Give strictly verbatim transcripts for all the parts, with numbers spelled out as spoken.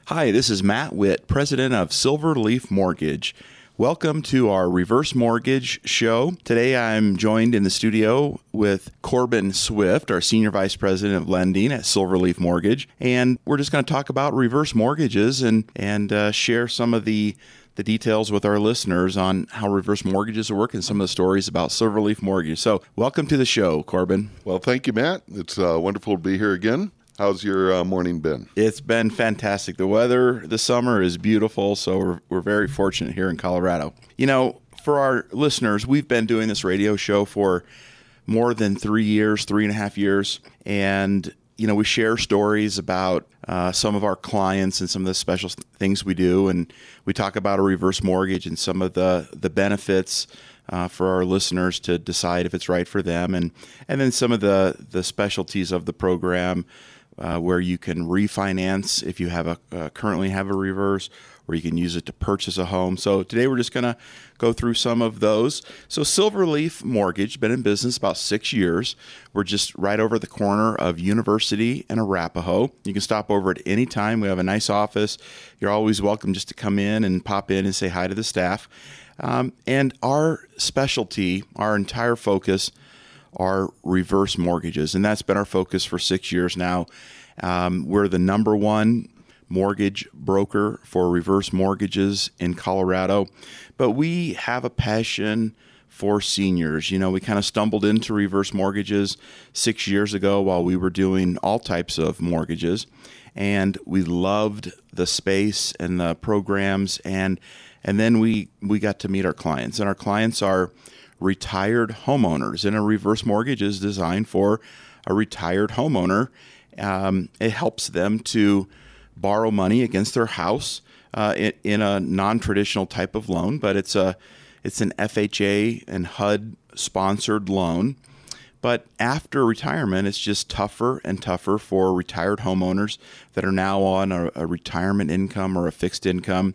Hi, this is Matt Witt, president of Silverleaf Mortgage. Welcome to our Reverse Mortgage show. Today I'm joined in the studio with Corbin Swift, our Senior Vice President of Lending at Silverleaf Mortgage. And we're just going to talk about reverse mortgages and, and uh, share some of the, the details with our listeners on how reverse mortgages work and some of the stories about Silverleaf Mortgage. So welcome to the show, Corbin. Well, thank you, Matt. It's uh, wonderful to be here again. How's your uh, morning been? It's been fantastic. The weather this summer is beautiful, so we're, we're very fortunate here in Colorado. You know, for our listeners, we've been doing this radio show for more than three years, three and a half years, and you know, we share stories about uh, some of our clients and some of the special things we do, and we talk about a reverse mortgage and some of the the benefits uh, for our listeners to decide if it's right for them, and and then some of the the specialties of the program. Uh, where you can refinance if you have a uh, currently have a reverse, or you can use it to purchase a home. So today we're just going to go through some of those. So Silverleaf Mortgage, been in business about six years. We're just right over the corner of University and Arapahoe. You can stop over at any time. We have a nice office. You're always welcome just to come in and pop in and say hi to the staff. Um, and our specialty, our entire focus are reverse mortgages, and that's been our focus for six years now. Um, we're the number one mortgage broker for reverse mortgages in Colorado, but we have a passion for seniors. You know, we kind of stumbled into reverse mortgages six years ago while we were doing all types of mortgages, and we loved the space and the programs, and and then we we got to meet our clients, and our clients are retired homeowners, and a reverse mortgage is designed for a retired homeowner. Um, it helps them to borrow money against their house uh, in, in a non-traditional type of loan, but it's a it's an F H A and H U D sponsored loan. But after retirement, it's just tougher and tougher for retired homeowners that are now on a, a retirement income or a fixed income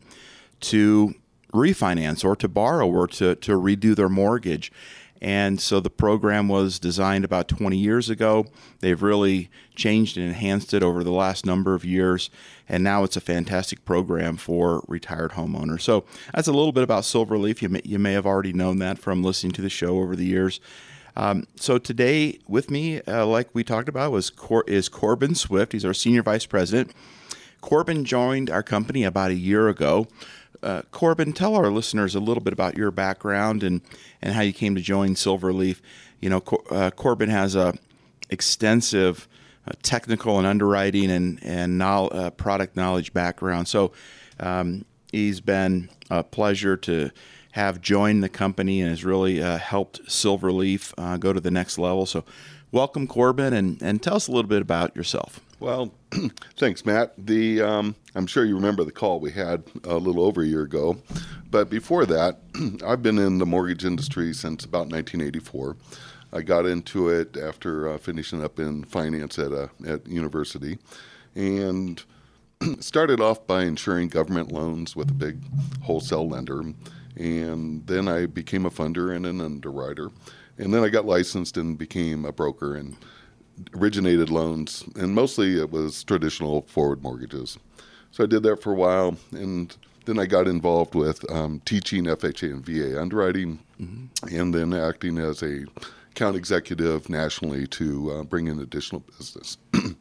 to refinance or to borrow or to, to redo their mortgage. And so the program was designed about twenty years ago. They've really changed and enhanced it over the last number of years. And now it's a fantastic program for retired homeowners. So that's a little bit about Silverleaf. You may, you may have already known that from listening to the show over the years. Um, so today with me, uh, like we talked about, was Cor- is Corbin Swift. He's our Senior Vice President. Corbin joined our company about a year ago. Uh, Corbin, tell our listeners a little bit about your background and, and how you came to join Silverleaf. You know, Cor- uh, Corbin has a extensive uh, technical and underwriting and and no, uh, product knowledge background. So um, he's been a pleasure to have joined the company and has really uh, helped Silverleaf uh, go to the next level. So welcome, Corbin, and, and tell us a little bit about yourself. Well, thanks, Matt. The um, I'm sure you remember the call we had a little over a year ago. But before that, I've been in the mortgage industry since about nineteen eighty-four. I got into it after uh, finishing up in finance at a, at university, and started off by insuring government loans with a big wholesale lender. And then I became a funder and an underwriter. And then I got licensed and became a broker and originated loans, and mostly it was traditional forward mortgages. So I did that for a while, and then I got involved with um, teaching F H A and V A underwriting, mm-hmm. and then acting as a account executive nationally to uh, bring in additional business.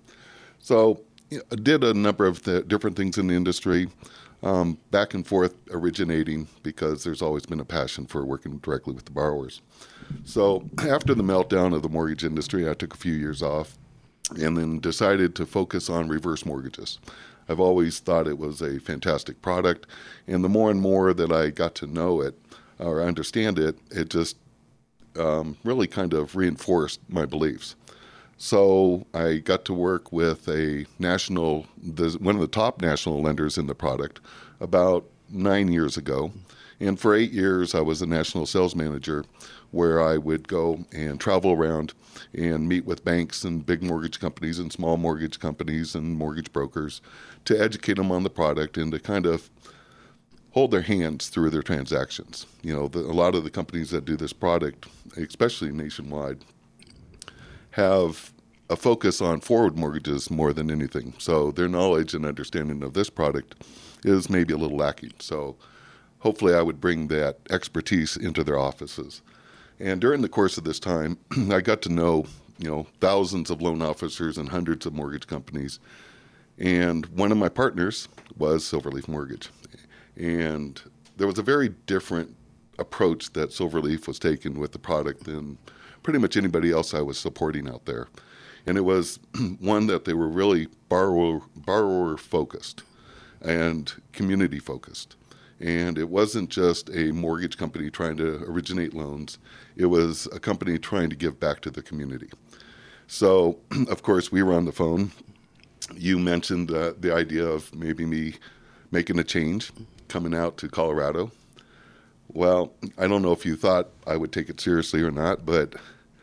So you know, I did a number of the different things in the industry, um, back and forth originating, because there's always been a passion for working directly with the borrowers. So after the meltdown of the mortgage industry, I took a few years off and then decided to focus on reverse mortgages. I've always thought it was a fantastic product, and the more and more that I got to know it or understand it, it just um, really kind of reinforced my beliefs. So I got to work with a national, the, one of the top national lenders in the product about nine years ago. And for eight years, I was a national sales manager, where I would go and travel around and meet with banks and big mortgage companies and small mortgage companies and mortgage brokers to educate them on the product and to kind of hold their hands through their transactions. You know, the, a lot of the companies that do this product, especially nationwide, have a focus on forward mortgages more than anything. So their knowledge and understanding of this product is maybe a little lacking. So hopefully I would bring that expertise into their offices. And during the course of this time, I got to know, you know, thousands of loan officers and hundreds of mortgage companies. And one of my partners was Silverleaf Mortgage. And there was a very different approach that Silverleaf was taking with the product than pretty much anybody else I was supporting out there. And it was one that they were really borrower borrower focused and community focused. And it wasn't just a mortgage company trying to originate loans. It was a company trying to give back to the community. So, of course, we were on the phone. You mentioned uh, the idea of maybe me making a change, coming out to Colorado. Well, I don't know if you thought I would take it seriously or not, but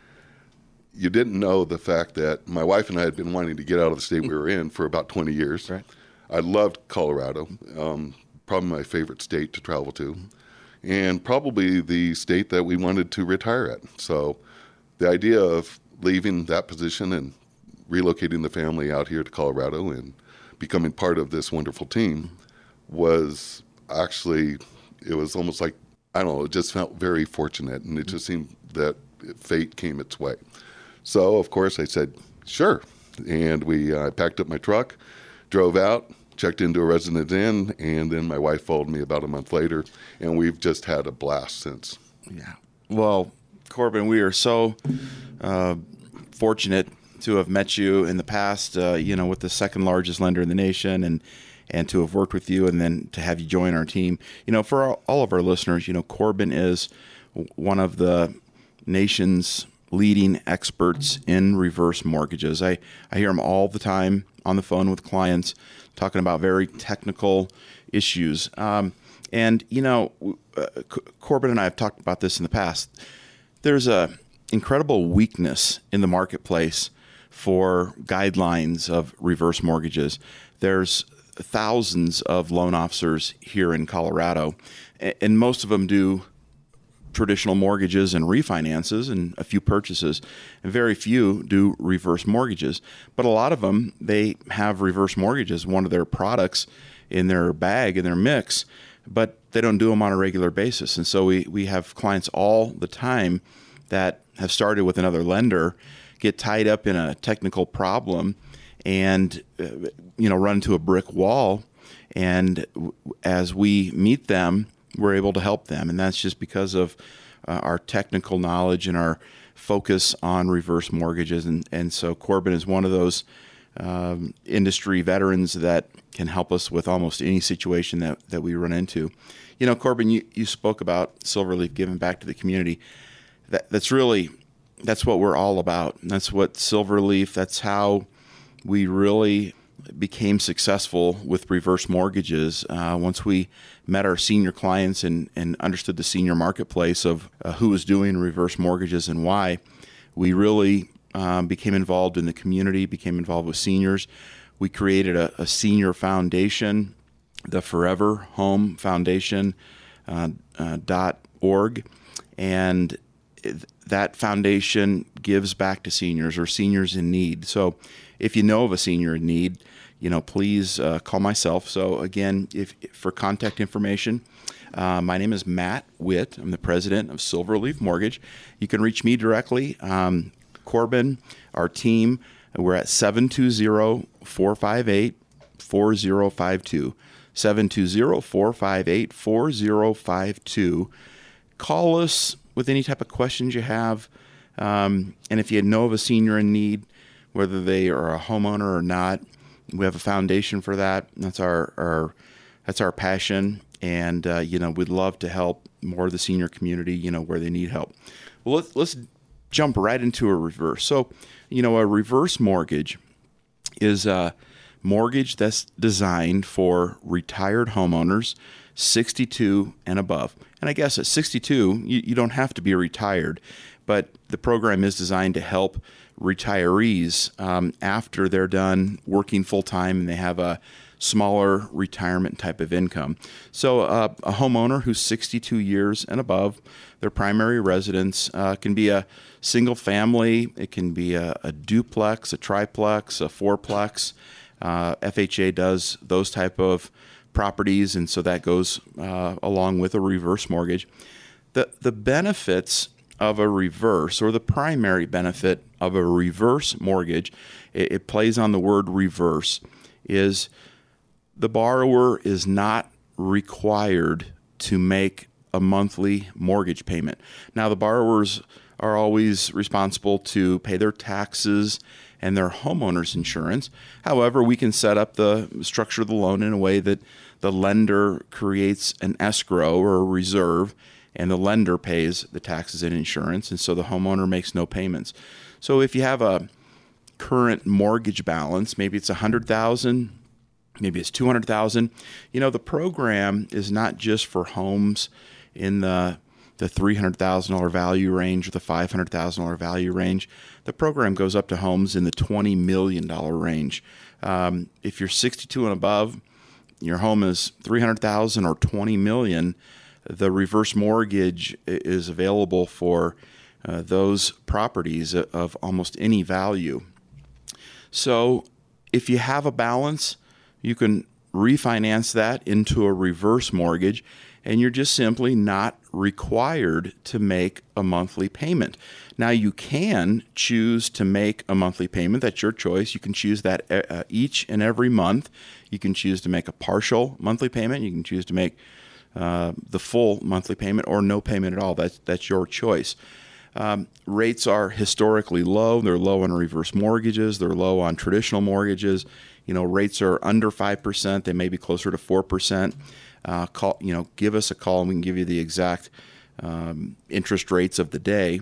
you didn't know the fact that my wife and I had been wanting to get out of the state we were in for about twenty years. Right. I loved Colorado, um, probably my favorite state to travel to, and probably the state that we wanted to retire at. So the idea of leaving that position and relocating the family out here to Colorado and becoming part of this wonderful team was actually, it was almost like, I don't know, it just felt very fortunate, and it just seemed that fate came its way. So, of course, I said, sure. And we uh, packed up my truck, drove out, checked into a Residence Inn, and then my wife followed me about a month later, and we've just had a blast since. Yeah. Well, Corbin, we are so uh, fortunate to have met you in the past, uh, you know, with the second largest lender in the nation, and and to have worked with you, and then to have you join our team. You know, for all, all of our listeners, you know, Corbin is one of the nation's leading experts in reverse mortgages. I, I hear him all the time on the phone with clients talking about very technical issues. Um, and, you know, uh, Corbin and I have talked about this in the past. There's a incredible weakness in the marketplace for guidelines of reverse mortgages. There's thousands of loan officers here in Colorado, and most of them do traditional mortgages and refinances and a few purchases, and very few do reverse mortgages. But a lot of them, they have reverse mortgages, one of their products in their bag, in their mix, but they don't do them on a regular basis. And so we, we have clients all the time that have started with another lender, get tied up in a technical problem, and uh, you know, run into a brick wall. And w- as we meet them, we're able to help them, and that's just because of uh, our technical knowledge and our focus on reverse mortgages. And, and so Corbin is one of those um, industry veterans that can help us with almost any situation that, that we run into. You know, Corbin, you, you spoke about Silverleaf giving back to the community. That, that's really, that's what we're all about. That's what Silverleaf, that's how we really became successful with reverse mortgages. Uh, once we met our senior clients and, and understood the senior marketplace of uh, who was doing reverse mortgages and why, we really um, became involved in the community, became involved with seniors. We created a, a senior foundation, the Forever Home Foundation uh, uh, dot org, and that foundation gives back to seniors or seniors in need. So if you know of a senior in need, you know, please uh, call myself. So again, if for contact information, uh, my name is Matt Witt. I'm the president of Silverleaf Mortgage. You can reach me directly. Um, Corbin, our team, we're at seven two zero, four five eight, four zero five two. seven two zero, four five eight, four zero five two. Call us with any type of questions you have. Um, and if you know of a senior in need, whether they are a homeowner or not, we have a foundation for that. That's our, our that's our passion, and uh, you know, we'd love to help more of the senior community, you know, where they need help. Well, let's let's jump right into a reverse. So, you know, a reverse mortgage is a mortgage that's designed for retired homeowners, sixty-two and above. And I guess at sixty-two, you, you don't have to be retired, but the program is designed to help retirees um, after they're done working full time and they have a smaller retirement type of income. So uh, a homeowner who's sixty-two years and above, their primary residence uh, can be a single family, it can be a, a duplex, a triplex, a fourplex. Uh, F H A does those type of properties, and so that goes uh, along with a reverse mortgage. The, the benefits of a reverse, or the primary benefit of a reverse mortgage, it, it plays on the word reverse, is the borrower is not required to make a monthly mortgage payment. Now, the borrowers are always responsible to pay their taxes and their homeowner's insurance. However, we can set up the structure of the loan in a way that the lender creates an escrow or a reserve, and the lender pays the taxes and insurance, and so the homeowner makes no payments. So if you have a current mortgage balance, maybe it's one hundred thousand dollars, maybe it's two hundred thousand dollars, you know, the program is not just for homes in the the three hundred thousand dollars value range or the five hundred thousand dollars value range. The program goes up to homes in the twenty million dollars range. Um, if you're sixty-two and above, your home is three hundred thousand dollars or twenty million dollars, the reverse mortgage is available for uh, those properties of almost any value. So if you have a balance, you can refinance that into a reverse mortgage, and you're just simply not required to make a monthly payment. Now, you can choose to make a monthly payment. That's your choice. You can choose that uh, each and every month. You can choose to make a partial monthly payment. You can choose to make uh, the full monthly payment or no payment at all. That's, that's your choice. Um, rates are historically low. They're low on reverse mortgages. They're low on traditional mortgages. You know, rates are under five percent. They may be closer to four percent. Uh, call, you know, give us a call and we can give you the exact um, interest rates of the day.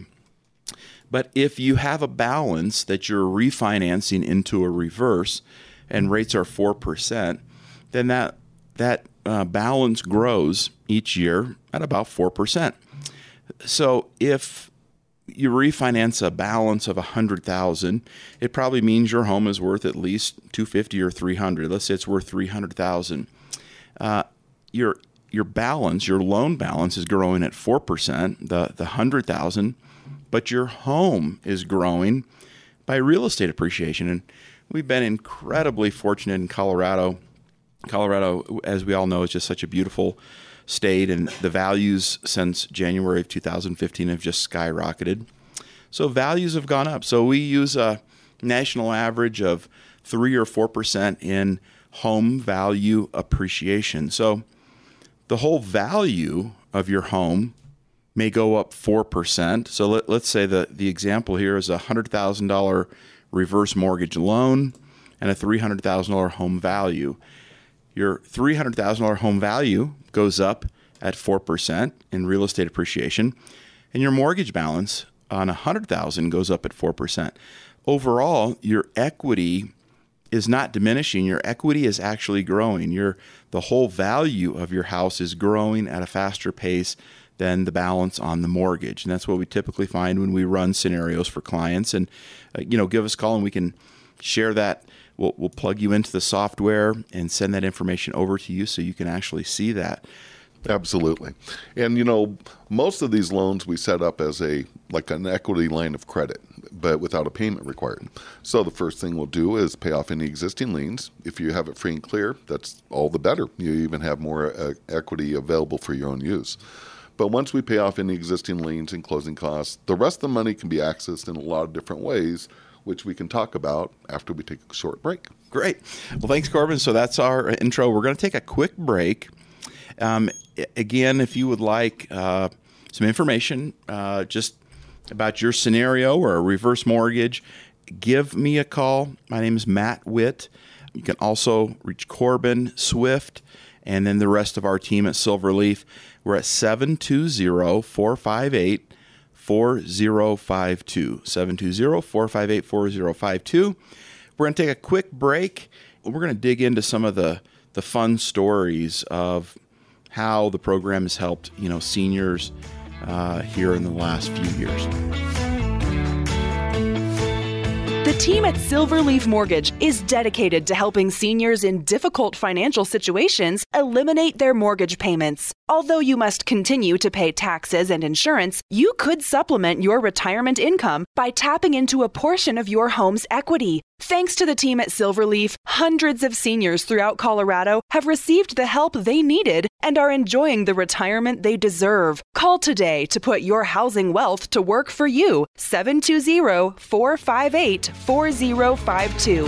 But if you have a balance that you're refinancing into a reverse and rates are four percent, then that that uh, balance grows each year at about four percent. So if you refinance a balance of one hundred thousand dollars, it probably means your home is worth at least two hundred fifty thousand dollars or three hundred thousand dollars. Let's say it's worth three hundred thousand dollars. Uh, your your balance, your loan balance is growing at four percent, the, the one hundred thousand dollars, but your home is growing by real estate appreciation. And we've been incredibly fortunate in Colorado. Colorado, as we all know, is just such a beautiful state, and the values since January of two thousand fifteen have just skyrocketed. So values have gone up. So we use a national average of three or four percent in home value appreciation. So the whole value of your home may go up four percent. So let, let's say the, the example here is a one hundred thousand dollars reverse mortgage loan and a three hundred thousand dollars home value. Your three hundred thousand dollars home value goes up at four percent in real estate appreciation, and your mortgage balance on one hundred thousand dollars goes up at four percent. Overall, your equity is not diminishing. Your equity is actually growing. Your the whole value of your house is growing at a faster pace than the balance on the mortgage. And that's what we typically find when we run scenarios for clients. And uh, you know, give us a call and we can share that. We'll, we'll plug you into the software and send that information over to you so you can actually see that. Absolutely. And, you know, most of these loans we set up as a like an equity line of credit, but without a payment required. So the first thing we'll do is pay off any existing liens. If you have it free and clear, that's all the better. You even have more uh, equity available for your own use. But once we pay off any existing liens and closing costs, the rest of the money can be accessed in a lot of different ways, which we can talk about after we take a short break. Great. Well, thanks, Corbin. So that's our intro. We're going to take a quick break. Um, again, if you would like uh, some information uh, just about your scenario or a reverse mortgage, give me a call. My name is Matt Witt. You can also reach Corbin Swift and then the rest of our team at Silverleaf. We're at seven two zero, four five eight, four zero five two. seven two zero, four five eight, four zero five two. We're going to take a quick break. We're going to dig into some of the, the fun stories of how the program has helped, you know, seniors uh, here in the last few years. The team at Silverleaf Mortgage is dedicated to helping seniors in difficult financial situations eliminate their mortgage payments. Although you must continue to pay taxes and insurance, you could supplement your retirement income by tapping into a portion of your home's equity. Thanks to the team at Silverleaf, hundreds of seniors throughout Colorado have received the help they needed and are enjoying the retirement they deserve. Call today to put your housing wealth to work for you. seven two zero, four five eight, four zero five two.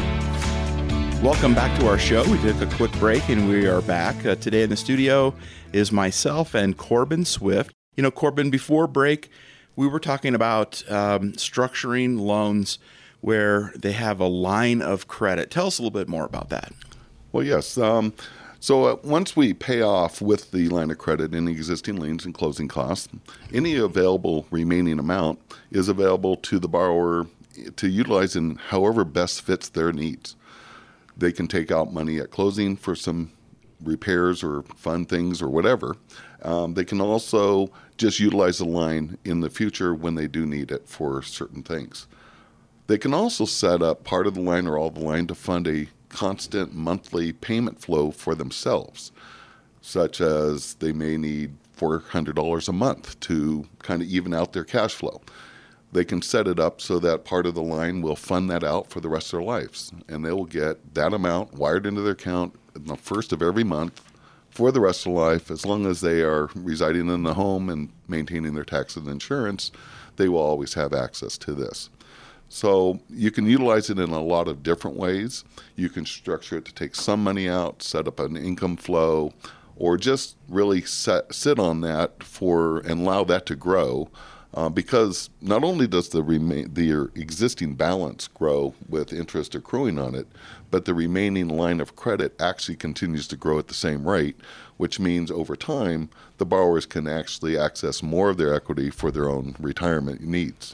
Welcome back to our show. We took a quick break and we are back. Uh, today in the studio is myself and Corbin Swift. You know, Corbin, before break, we were talking about um, structuring loans where they have a line of credit. Tell us a little bit more about that. Well, yes. Um, so uh, once we pay off with the line of credit any existing liens and closing costs, any available remaining amount is available to the borrower to utilize in however best fits their needs. They can take out money at closing for some repairs or fun things or whatever. Um, they can also just utilize the line in the future when they do need it for certain things. They can also set up part of the line or all the line to fund a constant monthly payment flow for themselves, such as they may need four hundred dollars a month to kind of even out their cash flow. They can set it up so that part of the line will fund that out for the rest of their lives, and they will get that amount wired into their account in the first of every month for the rest of their life. As long as they are residing in the home and maintaining their taxes and insurance, they will always have access to this. So you can utilize it in a lot of different ways. You can structure it to take some money out, set up an income flow, or just really set, sit on that for and allow that to grow. Uh, because not only does the remain the existing balance grow with interest accruing on it, but the remaining line of credit actually continues to grow at the same rate, which means over time the borrowers can actually access more of their equity for their own retirement needs.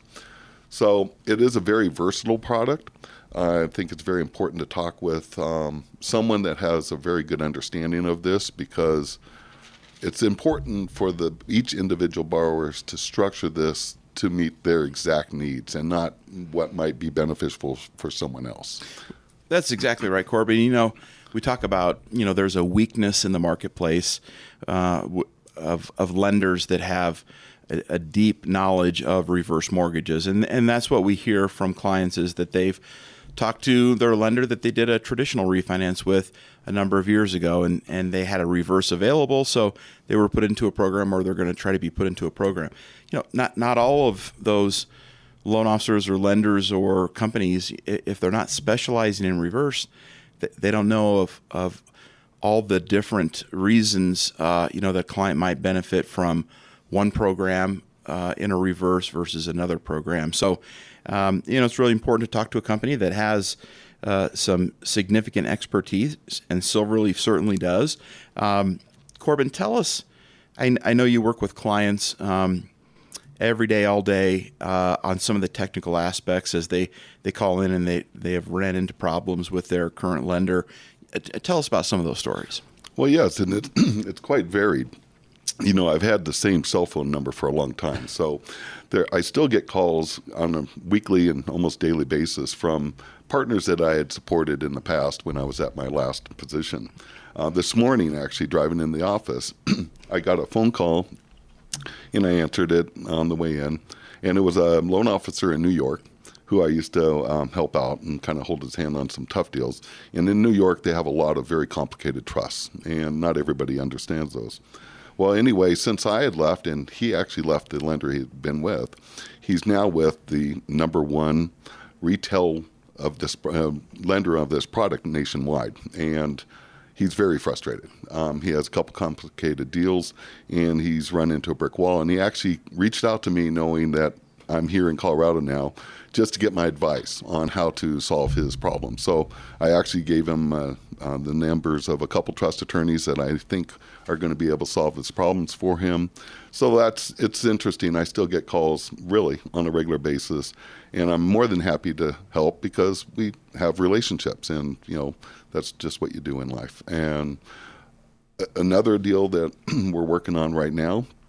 So it is a very versatile product. Uh, I think it's very important to talk with um, someone that has a very good understanding of this, because it's important for the each individual borrowers to structure this to meet their exact needs and not what might be beneficial for someone else. That's exactly right, Corbin. You know, we talk about, you know, there's a weakness in the marketplace uh, of of lenders that have a, a deep knowledge of reverse mortgages. And, and that's what we hear from clients, is that they've talked to their lender that they did a traditional refinance with a number of years ago, and, and they had a reverse available, so they were put into a program, or they're going to try to be put into a program. You know, not not all of those loan officers or lenders or companies, if they're not specializing in reverse, they don't know of, of all the different reasons, uh, you know, the client might benefit from one program uh, in a reverse versus another program. So, um, you know, it's really important to talk to a company that has uh, some significant expertise, and Silverleaf certainly does. Um, Corbin, tell us, I, I know you work with clients um, every day, all day, uh, on some of the technical aspects as they, they call in and they, they have ran into problems with their current lender. Uh, tell us about some of those stories. Well, yes, and it, it's quite varied. You know, I've had the same cell phone number for a long time, so there, I still get calls on a weekly and almost daily basis from partners that I had supported in the past when I was at my last position. Uh, this morning, actually, driving in the office, I got a phone call, and I answered it on the way in, and it was a loan officer in New York who I used to um, help out and kind of hold his hand on some tough deals. And in New York, they have a lot of very complicated trusts, and not everybody understands those. Well, anyway, since I had left, and he actually left the lender he had been with, he's now with the number one retail of this uh, lender of this product nationwide, and he's very frustrated. Um, he has a couple complicated deals, and he's run into a brick wall. And he actually reached out to me, knowing that I'm here in Colorado now, just to get my advice on how to solve his problem. So I actually gave him uh, uh, the numbers of a couple trust attorneys that I think are going to be able to solve his problems for him. So that's it's interesting. I still get calls really on a regular basis, and I'm more than happy to help because we have relationships, and you know that's just what you do in life. And another deal that we're working on right now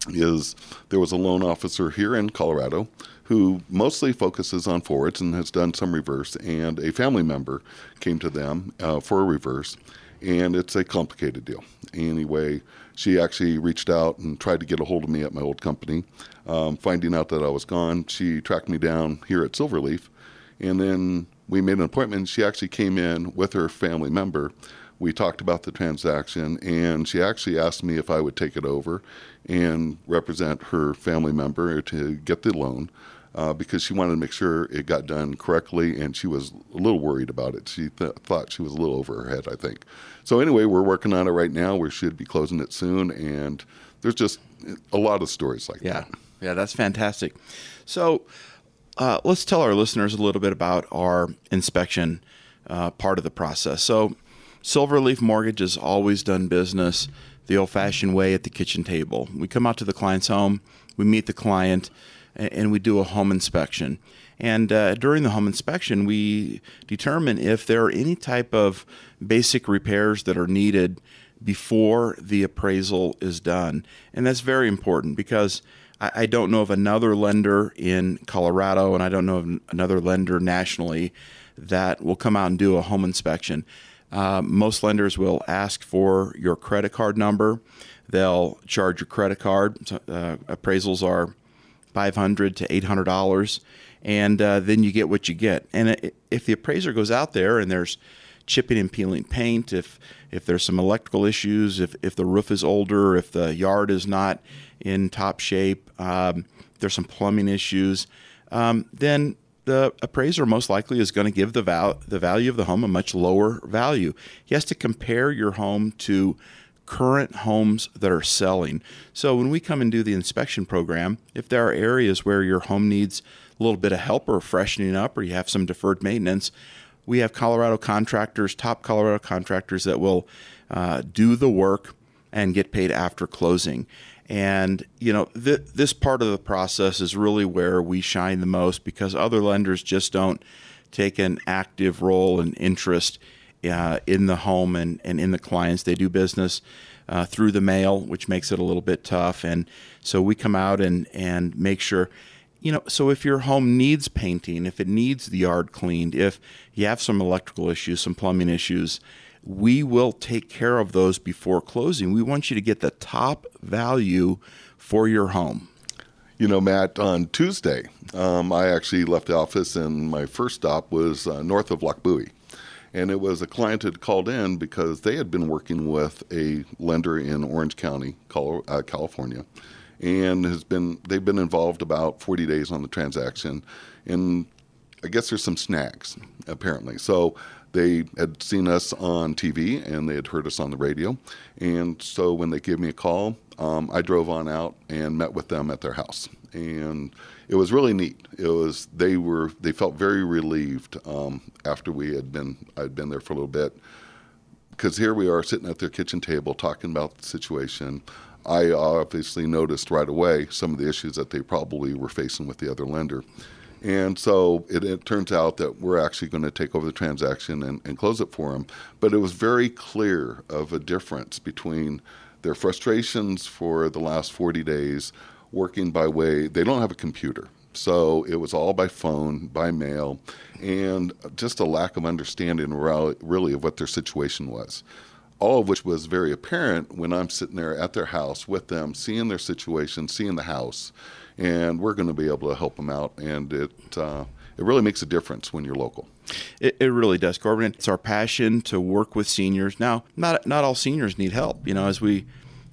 is there was a loan officer here in Colorado who mostly focuses on forwards and has done some reverse, and a family member came to them uh, for a reverse, and it's a complicated deal. Anyway, she actually reached out and tried to get a hold of me at my old company. Um, finding out that I was gone, she tracked me down here at Silverleaf, and then we made an appointment. She actually came in with her family member. We talked about the transaction, and she actually asked me if I would take it over and represent her family member to get the loan, uh, because she wanted to make sure it got done correctly, and she was a little worried about it. She th- thought she was a little over her head, I think. So anyway, we're working on it right now. We should be closing it soon, and there's just a lot of stories like yeah. that. Yeah, that's fantastic. So uh, let's tell our listeners a little bit about our inspection uh, part of the process. So Silverleaf Mortgage has always done business the old-fashioned way at the kitchen table. We come out to the client's home, we meet the client, and we do a home inspection. And uh, during the home inspection, we determine if there are any type of basic repairs that are needed before the appraisal is done. And that's very important because I, I don't know of another lender in Colorado, and I don't know of another lender nationally that will come out and do a home inspection. Uh, most lenders will ask for your credit card number. They'll charge your credit card. Uh, appraisals are five hundred to eight hundred dollars, and uh, then you get what you get. And it, if the appraiser goes out there and there's chipping and peeling paint, if if there's some electrical issues, if if the roof is older, if the yard is not in top shape, um, if there's some plumbing issues, um, then the appraiser most likely is going to give the val- the value of the home a much lower value. He has to compare your home to current homes that are selling. So when we come and do the inspection program, if there are areas where your home needs a little bit of help or freshening up, or you have some deferred maintenance, we have Colorado contractors, top Colorado contractors that will uh, do the work and get paid after closing. And, you know, th- this part of the process is really where we shine the most because other lenders just don't take an active role and interest uh, in the home and, and in the clients. They do business uh, through the mail, which makes it a little bit tough. And so we come out and, and make sure, you know, so if your home needs painting, if it needs the yard cleaned, if you have some electrical issues, some plumbing issues, we will take care of those before closing. We want you to get the top value for your home. You know, Matt, on Tuesday, um, I actually left the office, and my first stop was uh, north of Loch Bowie. And it was a client that called in because they had been working with a lender in Orange County, California, and has been they've been involved about forty days on the transaction. And I guess there's some snags, apparently. So they had seen us on T V, and they had heard us on the radio. And so when they gave me a call, um, I drove on out and met with them at their house. And it was really neat. It was they were they felt very relieved um, after we had been I'd been there for a little bit, because here we are sitting at their kitchen table talking about the situation. I obviously noticed right away some of the issues that they probably were facing with the other lender. And so it, it turns out that we're actually going to take over the transaction and, and close it for them. But it was very clear of a difference between their frustrations for the last forty days working by way, they don't have a computer. So it was all by phone, by mail, and just a lack of understanding really of what their situation was. All of which was very apparent when I'm sitting there at their house with them, seeing their situation, seeing the house, and we're going to be able to help them out. And it uh, it really makes a difference when you're local. It, it really does, Corbin. It's our passion to work with seniors. Now, not not all seniors need help. You know, as we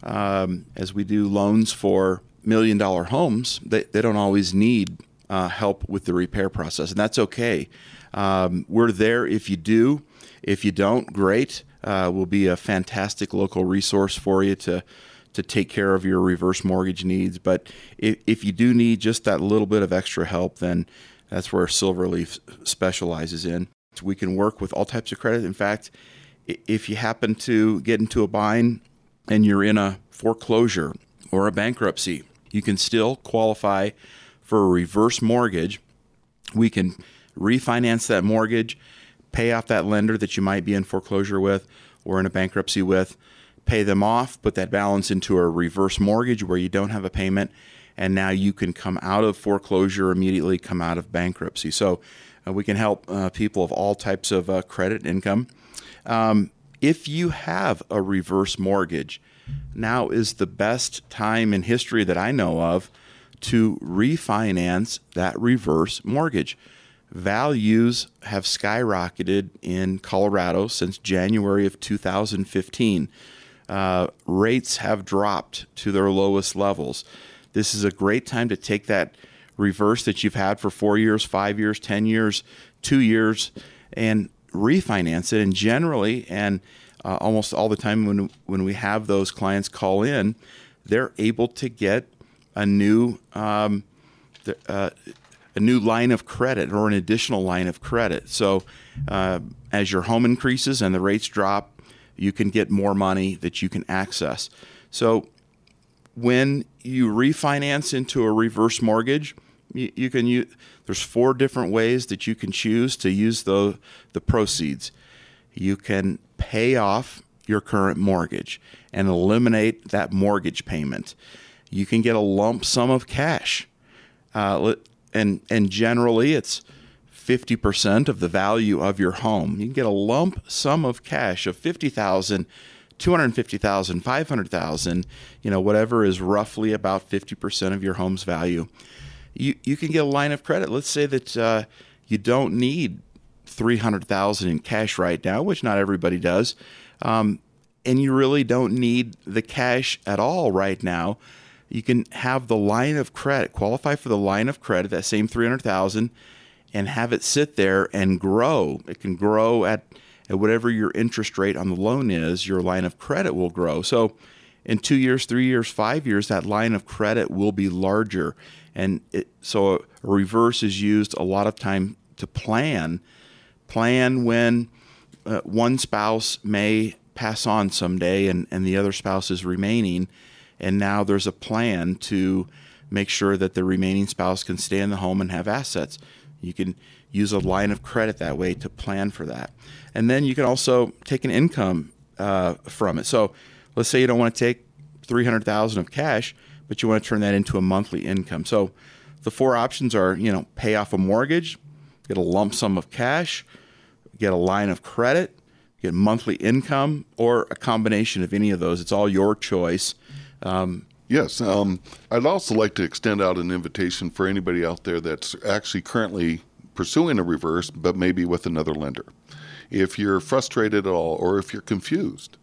um, as we do loans for million dollar homes, they, they don't always need uh, help with the repair process, and that's okay. Um, we're there if you do. If you don't, great. Uh, we'll be a fantastic local resource for you to to take care of your reverse mortgage needs. But if, if you do need just that little bit of extra help, then that's where Silverleaf specializes in. We can work with all types of credit. In fact, if you happen to get into a bind and you're in a foreclosure or a bankruptcy, you can still qualify for a reverse mortgage. We can refinance that mortgage, pay off that lender that you might be in foreclosure with or in a bankruptcy with, pay them off, put that balance into a reverse mortgage where you don't have a payment, and now you can come out of foreclosure immediately, come out of bankruptcy. So uh, we can help uh, people of all types of uh, credit and income. Um, if you have a reverse mortgage, now is the best time in history that I know of to refinance that reverse mortgage. Values have skyrocketed in Colorado since January of two thousand fifteen. Uh, rates have dropped to their lowest levels. This is a great time to take that reverse that you've had for four years, five years, ten years, two years, and refinance it. And generally, and uh, almost all the time when when we have those clients call in, they're able to get a new um, uh, a new line of credit or an additional line of credit. So uh, as your home increases and the rates drop, you can get more money that you can access. So when you refinance into a reverse mortgage, you, you can use, there's four different ways that you can choose to use the, the proceeds. You can pay off your current mortgage and eliminate that mortgage payment. You can get a lump sum of cash. Uh, and, and generally, it's fifty percent of the value of your home. You can get a lump sum of cash of fifty thousand dollars, two hundred fifty thousand dollars, five hundred thousand dollars, you know, whatever is roughly about fifty percent of your home's value. You you can get a line of credit. Let's say that uh, you don't need three hundred thousand dollars in cash right now, which not everybody does, um, and you really don't need the cash at all right now. You can have the line of credit, qualify for the line of credit, that same three hundred thousand dollars, and have it sit there and grow. It can grow at, at whatever your interest rate on the loan is, your line of credit will grow. So in two years, three years, five years, that line of credit will be larger. And it, so a reverse is used a lot of time to plan, plan when uh, one spouse may pass on someday and, and the other spouse is remaining. And now there's a plan to make sure that the remaining spouse can stay in the home and have assets. You can use a line of credit that way to plan for that. And then you can also take an income uh, from it. So let's say you don't want to take three hundred thousand dollars of cash, but you want to turn that into a monthly income. So the four options are, you know, pay off a mortgage, get a lump sum of cash, get a line of credit, get monthly income, or a combination of any of those. It's all your choice. Um, Yes. Um, I'd also like to extend out an invitation for anybody out there that's actually currently pursuing a reverse, but maybe with another lender. If you're frustrated at all, or if you're confused,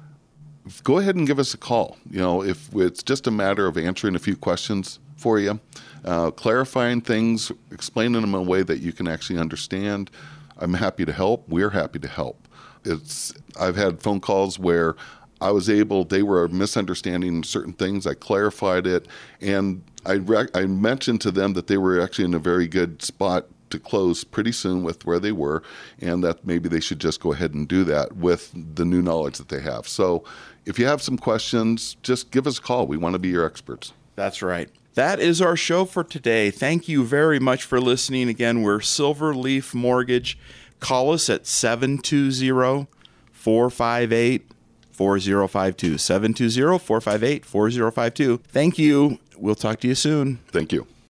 go ahead and give us a call. You know, if it's just a matter of answering a few questions for you, uh, clarifying things, explaining them in a way that you can actually understand, I'm happy to help. We're happy to help. It's I've had phone calls where I was able, they were misunderstanding certain things. I clarified it, and I, rec- I mentioned to them that they were actually in a very good spot to close pretty soon with where they were, and that maybe they should just go ahead and do that with the new knowledge that they have. So if you have some questions, just give us a call. We want to be your experts. That's right. That is our show for today. Thank you very much for listening. Again, we're Silverleaf Mortgage. Call us at seven two zero, four five eight, four zero five two, seven two zero, four five eight, four zero five two. Thank you. We'll talk to you soon. Thank you.